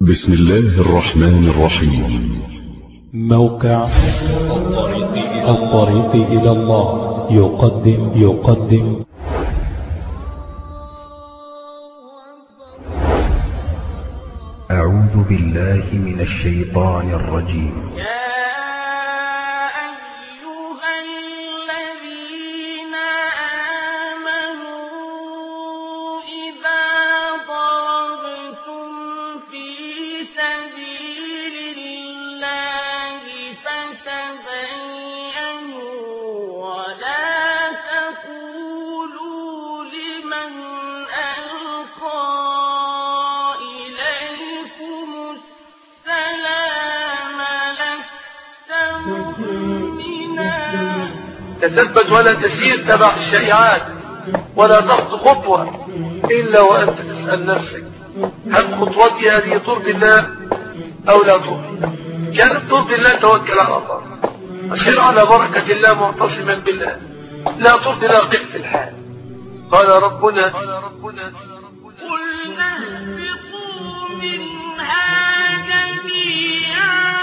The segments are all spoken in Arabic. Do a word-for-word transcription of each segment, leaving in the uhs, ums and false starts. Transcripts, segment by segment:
بسم الله الرحمن الرحيم. موقع الطريق إلى الله يقدم يقدم أعوذ بالله من الشيطان الرجيم. تثبت ولا تسير تبع الشائعات، ولا تخطو خطوة إلا وأنت تسأل نفسك: هل خطوتي هذه ترضي الله أو لا ترضي؟ كانت ترضي الله توكل على الله، أسير على بركة الله معتصما بالله. لا ترضي الله قف في الحال. قال ربنا: قل اهبطوا منها جميعا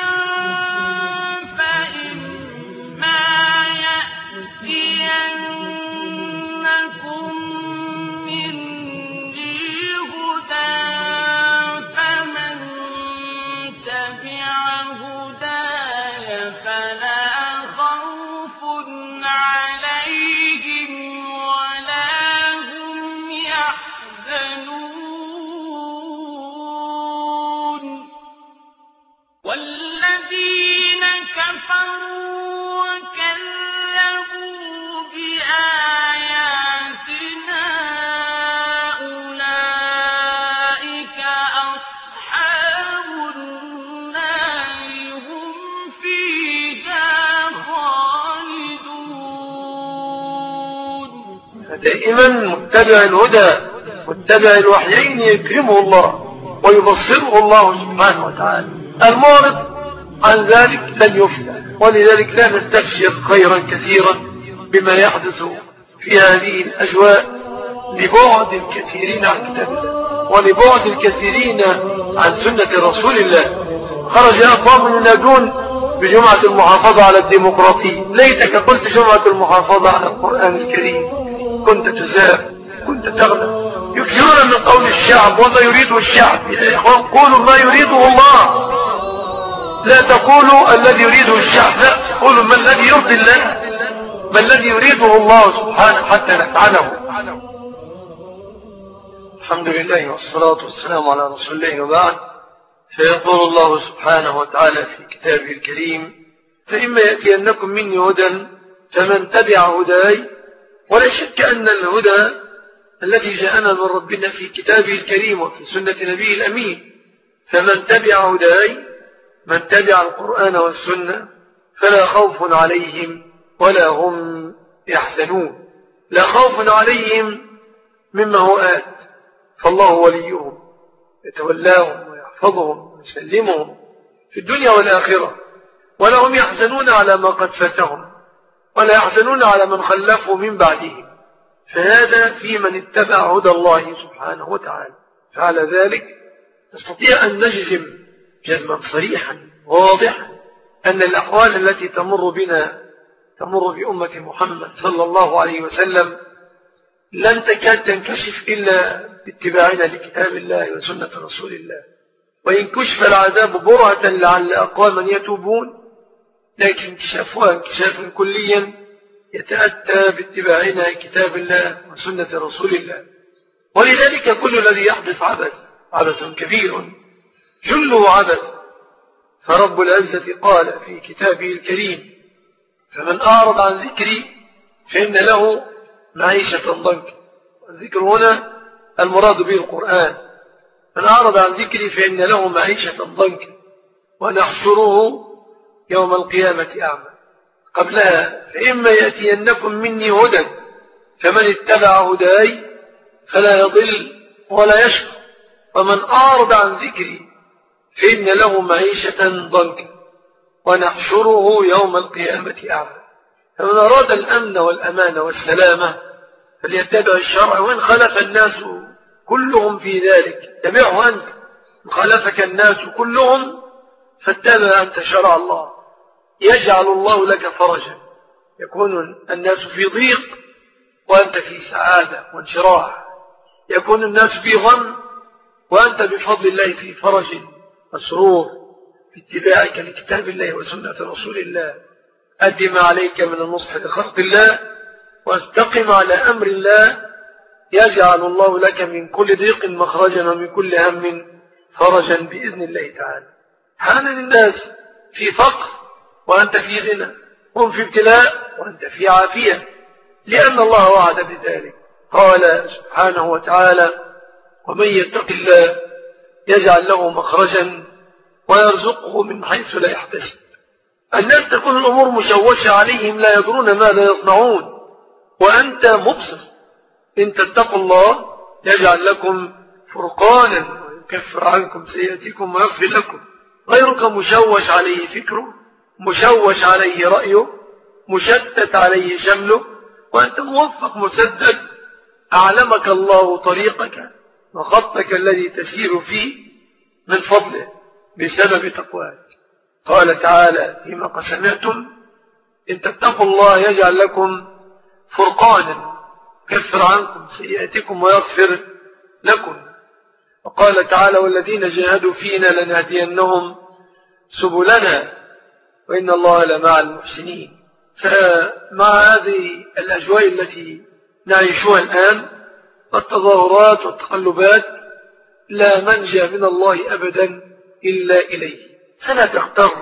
دائما متبع الهدى متبع الوحيين يكرمه الله ويبصره الله سبحانه وتعالى. المعرض عن ذلك لن يفلح، ولذلك لا نستبشر خيرا كثيرا بما يحدث في هذه الأجواء لبعد الكثيرين عن كتاب الله ولبعد الكثيرين عن سنة رسول الله. خرج أقوام ينادون بجمعة المحافظة على الديمقراطية. ليتك قلت جمعة المحافظة على القرآن الكريم، كنت تزار، كنت تغلب. يكثرون من قول الشعب وما يريده الشعب. يا إخوان، قولوا ما يريده الله، لا تقولوا الذي يريده الشعب، لا، قولوا ما الذي يرضي الله، ما الذي يريده الله سبحانه حتى نفعله. الحمد لله والصلاة والسلام على رسول الله، وبعد. فيقول الله سبحانه وتعالى في كتابه الكريم: فإما يأتينكم مني هدى فمن تبع هداي. ولا شك أن الهدى الذي جاءنا من ربنا في كتابه الكريم وفي سنة نبيه الأمين. فمن تبع هداي، من تبع القرآن والسنة، فلا خوف عليهم ولا هم يحزنون. لا خوف عليهم مما هو آت، فالله وليهم يتولاهم ويحفظهم ويسلمهم في الدنيا والآخرة. ولا هم يحزنون على ما قد فاتهم، ولا يحزنون على من خلفوا من بعدهم. فهذا في من اتبع هدى الله سبحانه وتعالى. فعلى ذلك نستطيع أن نجزم جزما صريحا واضحا أن الأحوال التي تمر بنا تمر بأمة محمد صلى الله عليه وسلم لن تكاد تنكشف إلا باتباعنا لكتاب الله وسنة رسول الله. وإن كشف العذاب برهة لعل أقواما يتوبون، لكن انكشافها انكشافا كليا يتأتى باتباعنا كتاب الله وسنة رسول الله. ولذلك كل الذي يحدث عبث عبث كبير جله عبث. فرب العزة قال في كتابه الكريم: فمن أعرض عن ذكري فإن له معيشة ضنكا. الذكر هنا المراد به القرآن. من أعرض عن ذكري فإن له معيشة ضنكا ونحشره يوم القيامة أعمى. قبلها: فإما يأتينكم مني هدى فمن اتبع هداي فلا يضل ولا يشقى، ومن أعرض عن ذكري فإن له معيشة ضنكا ونحشره يوم القيامة أعمى. فمن أراد الأمن والأمان والسلامة فليتبع الشرع، وإن خلف الناس كلهم في ذلك تبعه أنت. خالفك الناس كلهم فاتبع أنت شرع الله يجعل الله لك فرجا، يكون الناس في ضيق وأنت في سعادة وانشراح، يكون الناس في غم وأنت بفضل الله في فرج مسرور باتباعك لكتاب الله وسنة رسول الله. أدي ما عليك من النصح لخلق الله واستقم على أمر الله، يجعل الله لك من كل ضيق مخرجا ومن كل هم فرجا بإذن الله تعالى. حال الناس في فقر وأنت في غنى، هم في ابتلاء وأنت في عافية، لأن الله وعد بذلك. قال سبحانه وتعالى: ومن يتق الله يجعل له مخرجا ويرزقه من حيث لا يحتسب. الناس تكون الأمور مشوشة عليهم لا يدرون ماذا يصنعون وأنت مبصر. إن تتقوا الله يجعل لكم فرقانا ويكفر عنكم سيئاتكم ويغفر لكم. غيرك مشوش عليه فكره، مشوش عليه رأيه، مشتت عليه شمله، وأنت موفق مسدد. أعلمك الله طريقك وخطك الذي تسير فيه من فضله بسبب تقواك. قال تعالى: فيما قسمتم إن تتقوا الله يجعل لكم فرقانا يكفر عنكم سيئاتكم ويغفر لكم. وقال تعالى: والذين جاهدوا فينا لنهدينهم سبلنا وإن الله لمع المحسنين. فمع هذه الأجواء التي نعيشها الآن والتظاهرات والتقلبات لا منجى من الله أبدا إلا إليه، فلا تغتر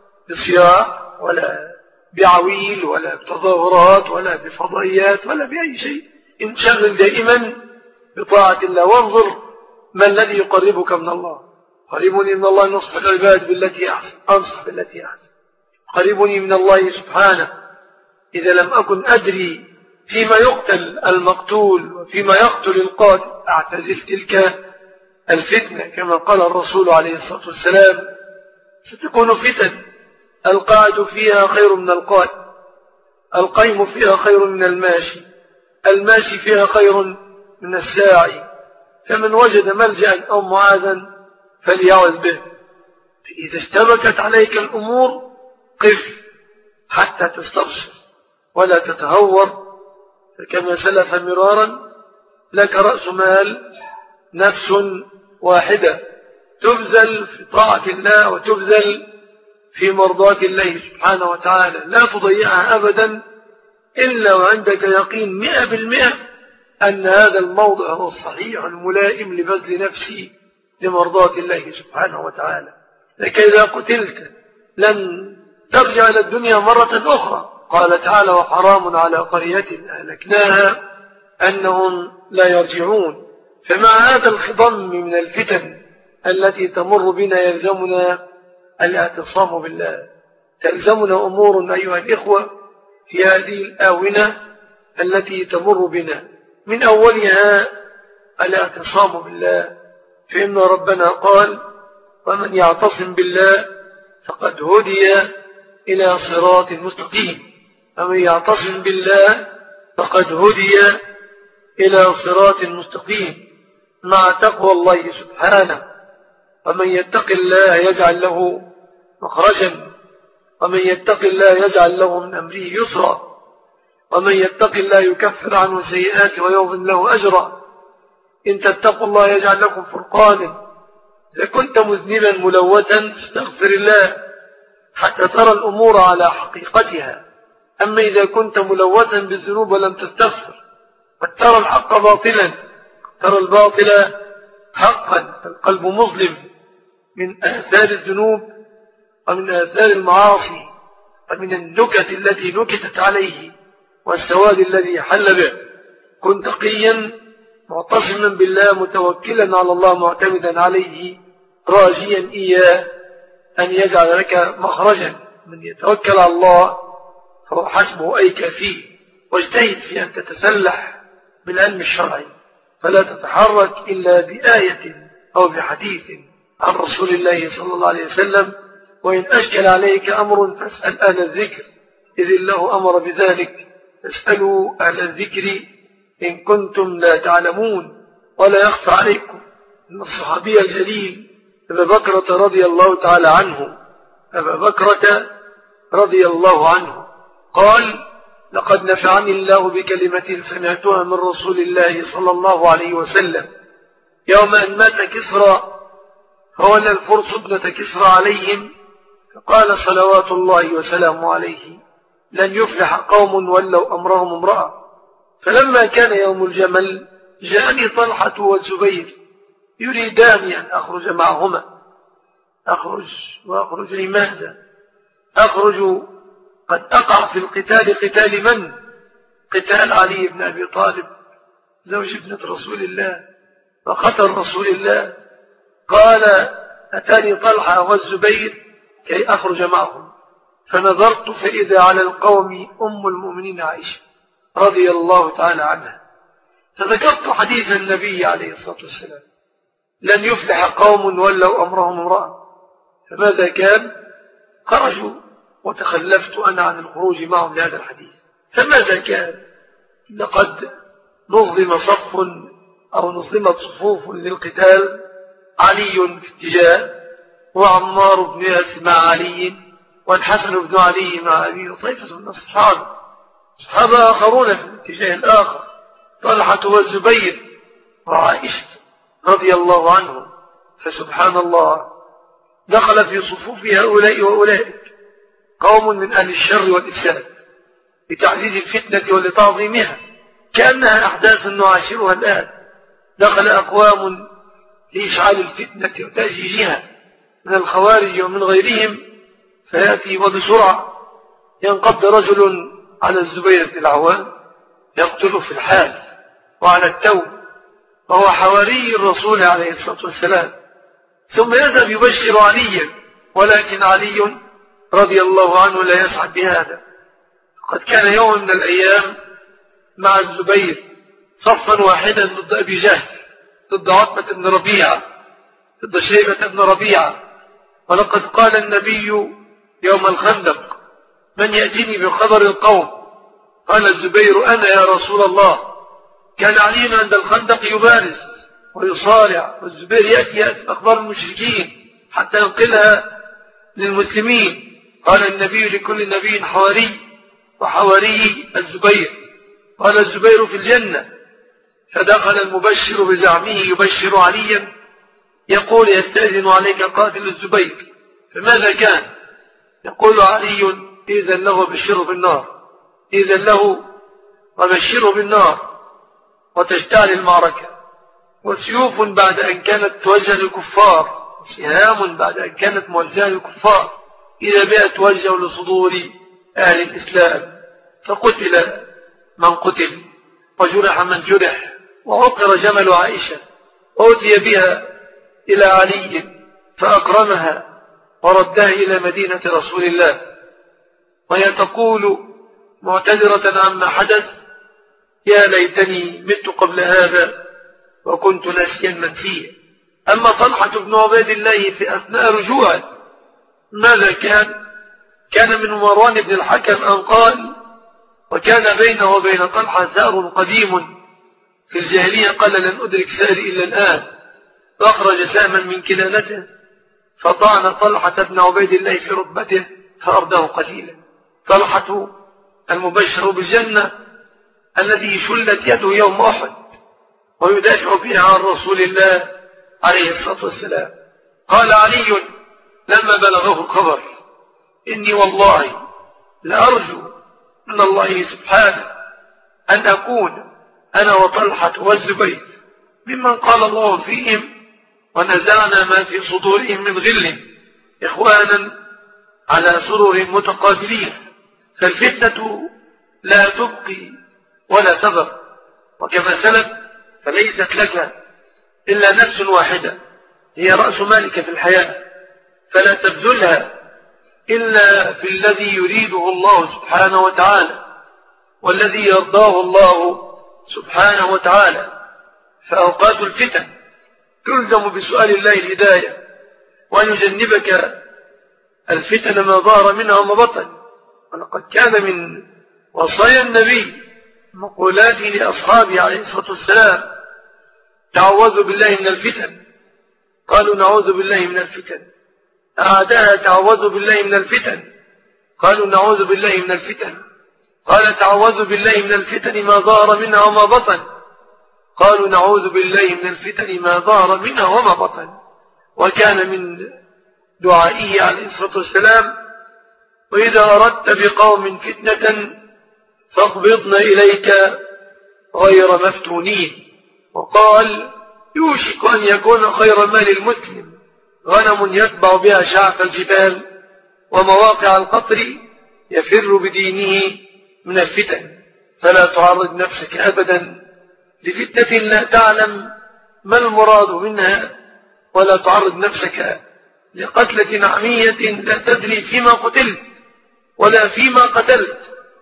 بصياح ولا بعويل ولا بتظاهرات ولا بفضائيات ولا بأي شيء. انشغل دائما بطاعة الله وانظر ما الذي يقربك من الله. قريبني من الله نصح العباد بالتي أحسن، أنصح بالتي أحسن. قريبني من الله سبحانه إذا لم أكن أدري فيما يقتل المقتول وفيما يقتل القاتل أعتزل تلك الفتنة، كما قال الرسول عليه الصلاة والسلام: ستكون فتن القاعد فيها خير من القائم، القيم فيها خير من الماشي، الماشي فيها خير من الساعي، فمن وجد ملجأ أو معاذا فليعوذ به. فإذا اشتبكت عليك الأمور قف حتى تستبصر ولا تتهور، فكما سلف مرارا لك رأس مال نفس واحدة تبذل في طاعة الله وتبذل في مرضاة الله سبحانه وتعالى، لا تضيعها أبدا إلا وعندك يقين مئة بالمئة أن هذا الموضع هو الصحيح الملائم لبذل نفسي لمرضاة الله سبحانه وتعالى. لك إذا قتلت لن ترجع إلى الدنيا مرة أخرى. قال تعالى: وحرام على قرية أهلكناها أنهم لا يرجعون. فمع هذا الخضم من الفتن التي تمر بنا يلزمنا الاعتصام بالله. تلزمنا أمور أيها الإخوة في هذه الآونة التي تمر بنا، من أولها الاعتصام بالله، فإن ربنا قال: ومن يعتصم بالله فقد هدي إلى صراط مستقيم. ومن يعتصم بالله فقد هدي إلى صراط مستقيم مع تقوى الله سبحانه. ومن يتق الله يجعل له مخرجا، ومن يتق الله يجعل له من أمره يسرا، ومن يتق الله يكفر عنه سيئاته ويعظم له أجرا. إن تتقوا الله يجعل لكم فرقانا. إذا كنت مذنبا ملوثا فاستغفر الله حتى ترى الأمور على حقيقتها. أما إذا كنت ملوثا بالذنوب ولم تستغفر وترى الحق باطلا، ترى الباطل حقا، القلب مظلم من آثار الذنوب ومن آثار المعاصي ومن النكت التي نكتت عليه والسواد الذي حل به. كن تقيا معتصما بالله متوكلا على الله معتمدا عليه راجيا إياه أن يجعل لك مخرجا. من يتوكل على الله فهو حسبه أي كافيه. واجتهد في أن تتسلح بالعلم الشرعي، فلا تتحرك إلا بآية أو بحديث عن رسول الله صلى الله عليه وسلم. وإن أشكل عليك أمر فاسأل أهل الذكر إذ الله أمر بذلك. فاسألوا أهل الذكر إن كنتم لا تعلمون. ولا يخفى عليكم أن الصحابي الجليل أبا بكرة رضي الله تعالى عنه أبا بكرة رضي الله عنه قال لقد نفعني الله بكلمة سمعتها من رسول الله صلى الله عليه وسلم يوم أن مات كسرى فولى الفرس ابنة كسرى عليهم فقال صلوات الله وسلامه عليه لن يفلح قوم ولوا أمرهم امرأة. فلما كان يوم الجمل جاءني طلحة والزبير يريدان أن أخرج معهما. أخرج وأخرج لماذا؟ أخرج قد أقع في القتال قتال من؟ قتال علي بن أبي طالب زوج ابنة رسول الله وخطر رسول الله. قال أتاني طلحة والزبير كي أخرج معهم فنظرت فإذا على القوم أم المؤمنين عائشة رضي الله تعالى عنها. فذكرت حديث النبي عليه الصلاة والسلام لن يفلح قوم ولوا أمرهم امرأة. فماذا كان؟ خرجوا وتخلفت أنا عن الخروج معهم لهذا الحديث. فماذا كان؟ لقد نظلم صف أو نظلمت صفوف للقتال، علي في اتجاه وعمار بن ياسر مع علي والحسن بن علي مع أبي وطيفة من الصحابة، صحابة آخرون في الاتجاه الآخر، طلحة والزبير وعائشة رضي الله عنهم. فسبحان الله دخل في صفوف هؤلاء وأولئك قوم من أهل الشر والإفساد لتعزيز الفتنة ولتعظيمها كأنها أحداث نعاشرها الآن. دخل أقوام لإشعال الفتنة وتأجيجها من الخوارج ومن غيرهم، فيأتي وبسرعة ينقض رجل على الزبير بن العوام يقتله في الحال وعلى التو وهو حواري الرسول عليه الصلاة والسلام، ثم يذهب يبشر عليا، ولكن علي رضي الله عنه لا يسعد بهذا. قد كان يوم من الأيام مع الزبير صفا واحدا ضد أبي جهل، ضد عتبة بن ربيعة، ضد شيبة بن ربيعة. ولقد قال النبي يوم الخندق من يأتيني بخبر القوم؟ قال الزبير أنا يا رسول الله. كان علي عند الخندق يبارز ويصارع، والزبير يأتي يأتي أخبار المشركين حتى ينقلها للمسلمين. قال النبي لكل نبي حواري، وحواري الزبير. قال الزبير في الجنة. فدخل المبشر بزعمه يبشر عليا يقول يستأذن عليك قاتل الزبير. فماذا كان؟ يقول علي إذن له بشره بالنار، إذن له وبشره بالنار، وتشتعل المعركة. وسيوف بعد أن كانت توجه للكفار، سهام بعد أن كانت موجهة للكفار، إذا بها توجه لصدور أهل الإسلام. فقتل من قتل وجرح من جرح، وعقر جمل عائشة وأتي بها إلى علي فأكرمها وردها إلى مدينة رسول الله، وهي تقول معتذرة عما حدث يا ليتني مت قبل هذا وكنت ناسيا منسيا. أما طلحة بن عبيد الله في أثناء رجوعه ماذا كان؟ كان من مروان بن الحكم أن قال وكان بينه وبين طلحة ثأر قديم في الجاهلية، قال لن أدرك ساري إلا الآن، فأخرج سهما من كلالته فطعن طلحة بن عبيد الله في ركبته فأرده قتيلا. طلحة المبشر بالجنة الذي شلت يده يوم أحد ويدافع بها عن رسول الله عليه الصلاة والسلام. قال علي لما بلغه الخبر إني والله لأرجو من الله سبحانه أن أكون أنا وطلحة والزبير ممن قال الله فيهم ونزعنا ما في صدورهم من غل إخوانا على سرر متقابلين. فالفتنة لا تبقي ولا تذر، وكما سلف فليست لك إلا نفس واحدة هي رأس مالك في الحياة، فلا تبذلها إلا في الذي يريده الله سبحانه وتعالى والذي يرضاه الله سبحانه وتعالى. فأوقات الفتن تلزم بسؤال الله الهداية وأن يجنبك الفتن ما ظهر منها وما بطن. ولقد كان من وصايا النبي مقولاته لأصحابه عليه الصلاة والسلام تعوذوا بالله من الفتن. قالوا نعوذ بالله من الفتن. أعداء تعوذوا بالله من الفتن. قالوا نعوذ بالله من الفتن. قال تعوذوا بالله من الفتن ما ظهر منها وما بطن. قالوا نعوذ بالله من الفتن ما ظهر منها وما بطن. وكان من دعائه عليه الصلاة والسلام: وإذا أردت بقوم فتنة فاقبضن إليك غير مفتونين. وقال: يوشك أن يكون خير مال المسلم غنم يتبع بها شعف الجبال ومواقع القطر يفر بدينه من الفتن. فلا تعرض نفسك أبدا لفتنة لا تعلم ما المراد منها، ولا تعرض نفسك لقتلة نعمية لا تدري فيما قتلت ولا فيما قتلت.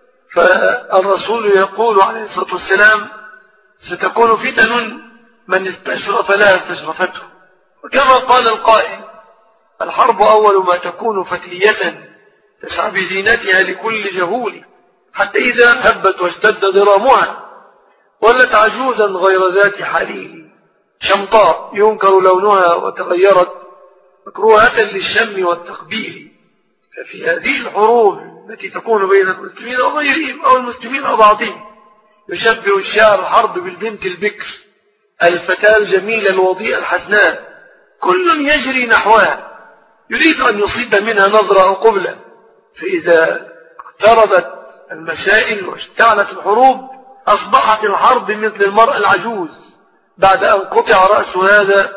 فالرسول يقول عليه الصلاة والسلام: ستكون فتن من استشرف لها استشرفته. وكما قال القائل: الحرب أول ما تكون فتية تسعى بزينتها لكل جهول، حتى إذا هبت واشتد ضرامها ولت عجوزا غير ذات حليل، شمطاء ينكر لونها وتغيرت مكروهة للشم والتقبيل. ففي هذه الحروب التي تكون بين المسلمين وغيرهم أو المسلمين وبعضهم يشبه الشاعر الحرب بالبنت البكر الفتاة الجميلة الوضيئة الحسناء، كل يجري نحوها يريد أن يصيب منها نظرة أو قبلة، فإذا اقتربت المسائل واشتعلت الحروب أصبحت الحرب مثل المرأة العجوز بعد أن قطع رأس هذا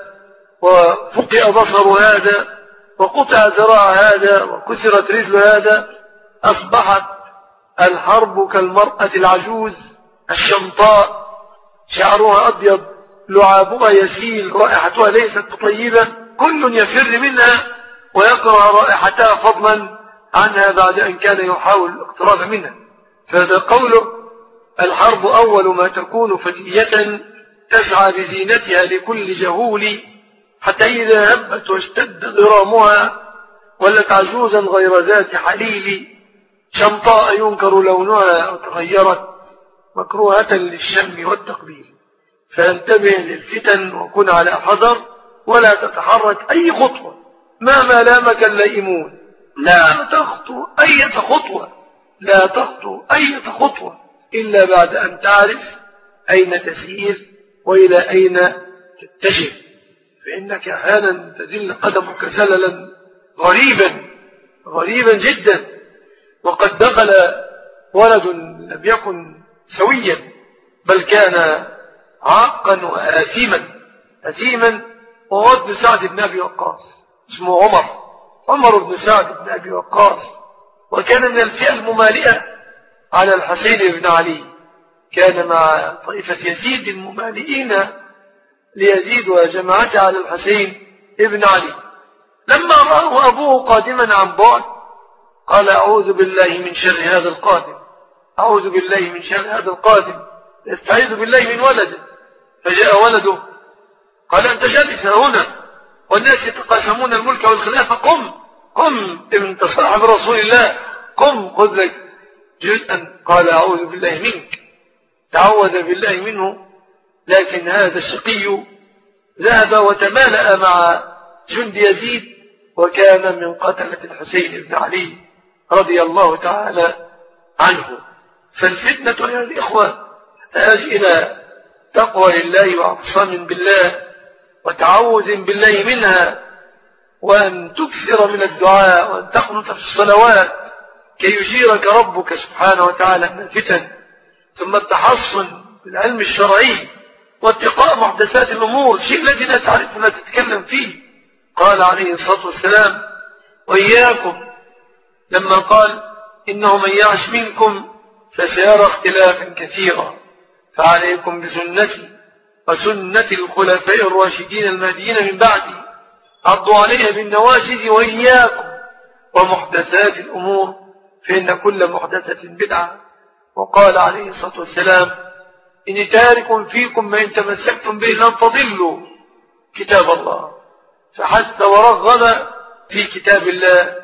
وفقئ بصر هذا وقطع ذراع هذا وكسرت رجل هذا. أصبحت الحرب كالمرأة العجوز الشمطاء، شعرها أبيض، لعابها يسيل، رائحتها ليست طيبة، كل يفر منها ويكره رائحتها فضلا عنها بعد أن كان يحاول الاقتراب منها. فهذا قوله: الحرب أول ما تكون فتية تسعى بزينتها لكل جهول، حتى إذا هبت واشتد ضرامها ولت عجوزا غير ذات حليل، شمطاء ينكر لونها وتغيرت مكروهة للشم والتقبيل. فانتبه للفتن وكن على حذر، ولا تتحرك أي خطوة مهما لامك اللئيمون. لا تخطو أي خطوة لا تخطو أي خطوة إلا بعد أن تعرف أين تسير وإلى أين تتجه، فإنك أحيانا تزل قدمك زللا غريبا غريبا جدا. وقد دخل ولد لم يكن سويا بل كان عاقا وآثيما أثيما، وهو ابن سعد بن أبي وقاص، اسمه عمر عمر بن سعد بن أبي وقاص، وكان من الفئة الممالئة على الحسين بن علي، كان مع طائفة يزيد الممالئين ليزيد وجماعته على الحسين بن علي. لما رأوا أبوه قادما عن بعد قال: أعوذ بالله من شر هذا القادم، أعوذ بالله من شر هذا القادم، يستعيذ بالله من ولده. فجاء ولده قال: أنت جالس هنا والناس يتقاسمون الملك والخلافة، قم قم انت صاحب رسول الله، قم خذ لك جزءا. قال: أعوذ بالله منك، تعوذ بالله منه. لكن هذا الشقي ذهب وتمالأ مع جند يزيد، وكان من قتلة الحسين بن علي رضي الله تعالى عنه. فالفتنة يا الإخوة تحتاج إلى تقوى لله واعتصام بالله وتعوذ بالله منها، وأن تكثر من الدعاء وأن تقنط في الصلوات كي يجيرك ربك سبحانه وتعالى من الفتن. ثم التحصن بالعلم الشرعي واتقاء محدثات الأمور، شيء الذي لا تعرف ولا تتكلم فيه. قال عليه الصلاة والسلام: وإياكم، لما قال: إنه من يعش منكم فسيرى اختلافا كثيرا، فعليكم بسنتي وسنة الخلفاء الراشدين المهديين من بعدي، عضوا عليها بالنواجذ، وإياكم ومحدثات الأمور فإن كل محدثة بدعة. وقال عليه الصلاة والسلام: إني تارك فيكم ما إن تمسكتم به لن تضلوا كتاب الله. فحث ورغب في كتاب الله،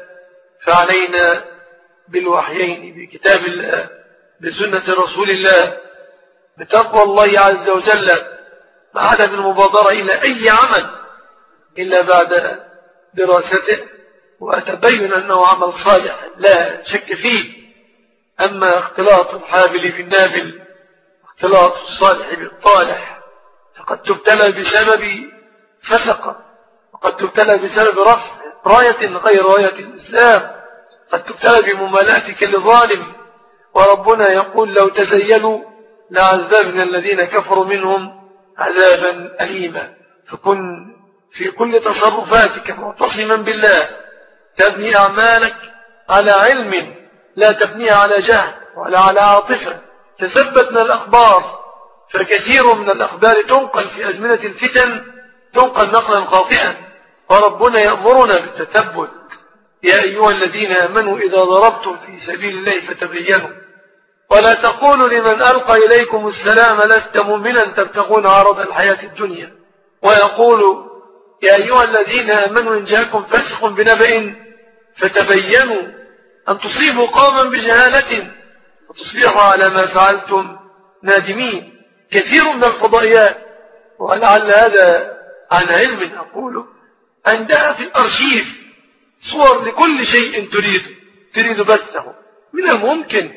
فعلينا بالوحيين بكتاب الله بسنة رسول الله بتقوى الله عز وجل، مع عدم المبادرة إلى أي عمل إلا بعد دراسته وتبين أنه عمل صالح لا شك فيه. أما اختلاط الحابل بالنابل، اختلاط الصالح بالطالح، فقد تبتلى بسبب فسقة، وقد تبتلى بسبب رفع راية غير راية الإسلام، قد تبتلى بممالاتك لظالم. وربنا يقول لو تزيلوا لعذبنا الذين كفروا منهم عذابا أليما. فكن في كل تصرفاتك معتصما بالله، تبني أعمالك على علم، لا تبنيها على جهل ولا على عاطفة. تثبت من الأخبار، فكثير من الأخبار تنقل في أزمنة الفتن تنقل نقلا خاطئا، وربنا يأمرنا بالتثبت. يا أيها الذين آمنوا إذا ضربتم في سبيل الله فتبينوا ولا تقولوا لمن ألقى إليكم السلام لست مؤمنا تبتغون عرض الحياة الدنيا. ويقول يا أيها الذين آمنوا إن جاءكم فاسق بنبأ فتبينوا أن تصيبوا قوما بجهالة وتصبحوا على ما فعلتم نادمين. كثير من الفضائيات، ولعل هذا عن علم أقوله، عندها في الأرشيف صور لكل شيء تريد تريد بثه. من الممكن،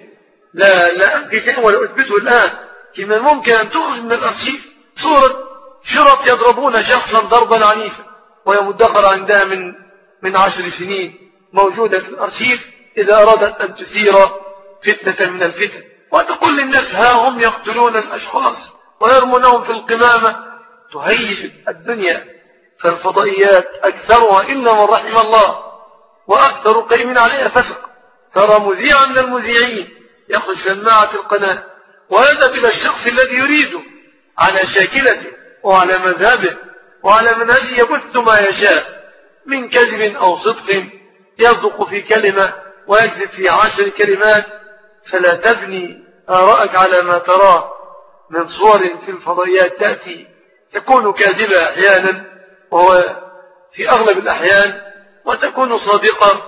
لا لا أنكر ولا أثبته الآن، من الممكن أن تخرج من الأرشيف صورة شرط يضربون شخصا ضربا عنيفا، وهي مدخرة عندها من من عشر سنين، موجودة في الأرشيف إذا أرادت أن تثير فتنة من الفتن، وتقول للناس ها هم يقتلون الأشخاص ويرمونهم في القمامة، تهيج الدنيا. فالفضائيات أكثرها إلا من رحم الله، وأكثر قيم عليها فسق. ترى مذيعا من المذيعين يأخذ سماعة القناة ويذهب إلى الشخص الذي يريده على شاكلته وعلى مذهبه وعلى منهجه، يبث ما يشاء من كذب أو صدق، يصدق في كلمة ويكذب في عشر كلمات. فلا تبني آراءك على ما تراه من صور في الفضائيات تأتي تكون كاذبة أحيانا وهو في أغلب الأحيان، وتكون صادقة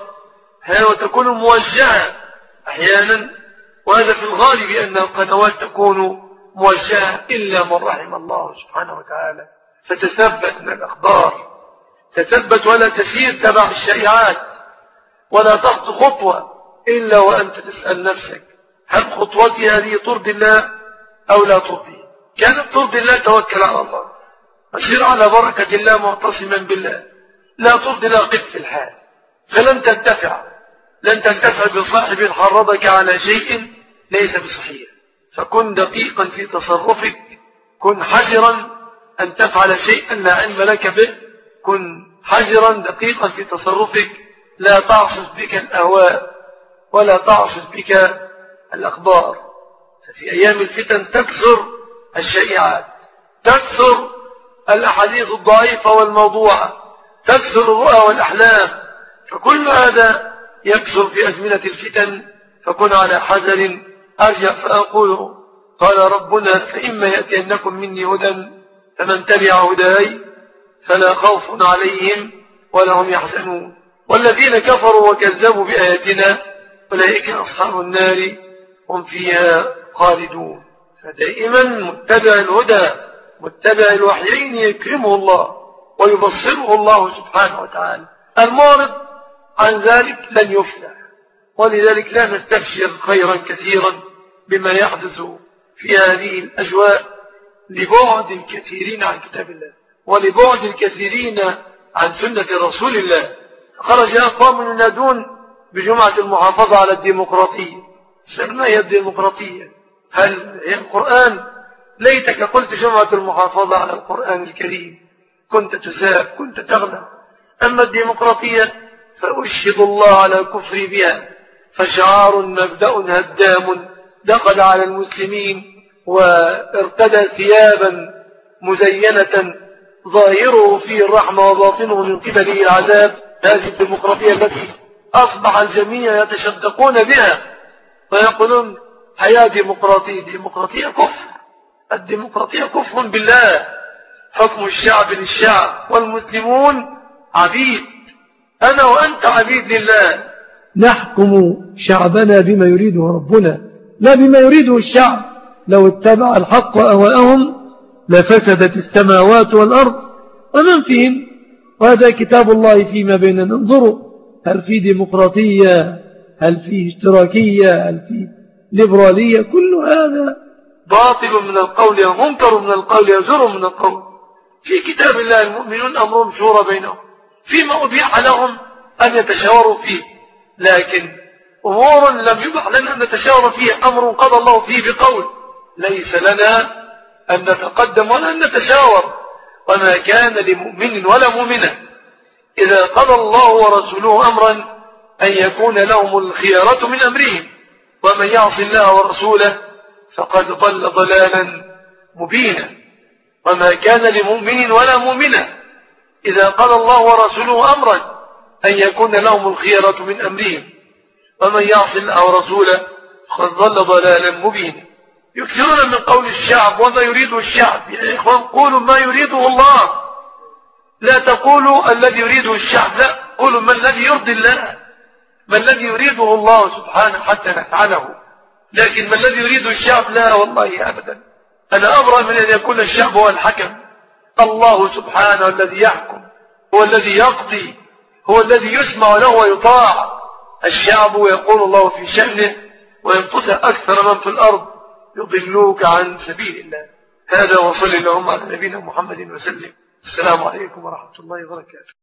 وتكون موجهة أحيانا، وهذا في الغالب أن القنوات تكون موجهة إلا من رحم الله سبحانه وتعالى. فتثبت من الأخبار، تثبت ولا تسير تبع الشائعات، ولا تخطو خطوة إلا وأنت تسأل نفسك هل خطوتي هذه ترضي الله أو لا ترضي؟ كانت ترضي الله توكل على الله، أسير على بركة الله معتصما بالله. لا ترضي الله قف في الحال، فلن تنتفع لن تنتفع بصاحب حرضك على شيء ليس بصحيح. فكن دقيقا في تصرفك، كن حذرا أن تفعل شيئا لا علم لك به، كن حذرا دقيقا في تصرفك، لا تعصف بك الأهواء ولا تعصف بك الأخبار. ففي أيام الفتن تكثر الشائعات، تكثر الأحاديث الضعيفة والموضوعة، تكثر الرؤى والأحلام، فكل هذا يكثر في أزمنة الفتن. فكن على حذر. أرجع فأقول قال ربنا فإما يأتينكم مني هدى فمن تبع هداي فلا خوف عليهم ولا هم يحزنون والذين كفروا وكذبوا بآياتنا أولئك أصحاب النار هم فيها خالدون. فدائما متبع الهدى متبع الوحيين يكرمه الله ويبصره الله سبحانه وتعالى. المعرض عن ذلك لن يفلح، ولذلك لا نستبشر خيرا كثيرا بما يحدث في هذه الأجواء لبعد الكثيرين عن كتاب الله ولبعد الكثيرين عن سنة رسول الله. خرج أقوام ينادون بجمعة المحافظة على الديمقراطية. ما هي الديمقراطية؟ هل هي القرآن؟ ليتك قلت جمعة المحافظة على القرآن الكريم كنت تساب كنت تغنى. أما الديمقراطية فأشهد الله على الكفر بها، فشعار مبدأ هدام دخل على المسلمين وارتدى ثيابا مزينة ظاهره فيه الرحمة وباطنه من قبله العذاب. هذه الديمقراطية التي أصبح الجميع يتشدقون بها ويقولون حياة ديمقراطية. ديمقراطية كفر، الديمقراطية كفر بالله، حكم الشعب للشعب والمسلمون عبيد، أنا وأنت عبيد لله، نحكم شعبنا بما يريده ربنا لا بما يريده الشعب. لو اتبع الحق أهواءهم لفسدت السماوات والأرض ومن فيهن، وهذا كتاب الله فيما بيننا. ننظروا هل في ديمقراطية، هل في اشتراكية، هل في ليبرالية. كل هذا باطل من القول ومنكر من القول وزر من القول. في كتاب الله المؤمنون أمرهم شورى بينهم فيما أبيح لهم أن يتشاوروا فيه، لكن أمور لم يبح لنا أن نتشاور فيه، أمر قضى الله فيه بقول، ليس لنا أن نتقدم ولا أن نتشاور. وما كان لمؤمن ولا مؤمنة إذا قضى الله ورسوله أمرا أن يكون لهم الخيارة من أمرهم، ومن يعص الله ورسوله فقد ضل ضلالا مبينا. وما كان لمؤمن ولا مؤمنة إذا قضى الله ورسوله أمرا أن يكون لهم الخيارة من أمرهم، ومن يعص الله ورسوله فقد ضل ضلالا مبينا. يكثرون من قول الشعب وما يريده الشعب. يا إخوان قولوا ما يريده الله، لا تقولوا الذي يريده الشعب، لا، قولوا ما الذي يرضي الله، ما الذي يريده الله سبحانه حتى نفعله. لكن ما الذي يريده الشعب، لا والله أبدا. أنا أبرأ من أن يكون الشعب هو الحكم. الله سبحانه الذي يحكم، هو الذي يقضي، هو الذي يسمع له ويطاع. الشعب يقول الله في شأنه وينقص أكثر من في الأرض يضلوك عن سبيل الله. هذا وصل اللهم على نبينا محمد وسلم. السلام عليكم ورحمة الله وبركاته.